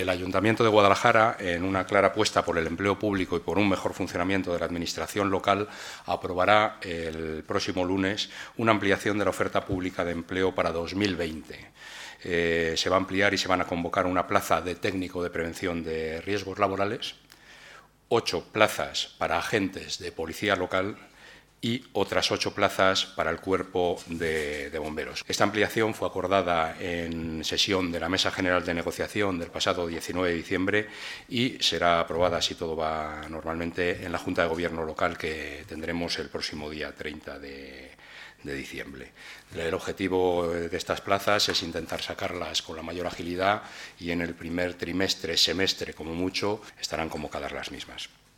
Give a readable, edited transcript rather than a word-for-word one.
El Ayuntamiento de Guadalajara, en una clara apuesta por el empleo público y por un mejor funcionamiento de la Administración local, aprobará el próximo lunes una ampliación de la oferta pública de empleo para 2020. Se va a ampliar y se van a convocar una plaza de técnico de prevención de riesgos laborales, 8 plazas para agentes de policía local y otras 8 plazas para el cuerpo de bomberos. Esta ampliación fue acordada en sesión de la Mesa General de Negociación del pasado 19 de diciembre y será aprobada, si todo va normalmente, en la Junta de Gobierno local que tendremos el próximo día 30 de diciembre. El objetivo de estas plazas es intentar sacarlas con la mayor agilidad y en el primer trimestre, semestre como mucho, estarán convocadas las mismas.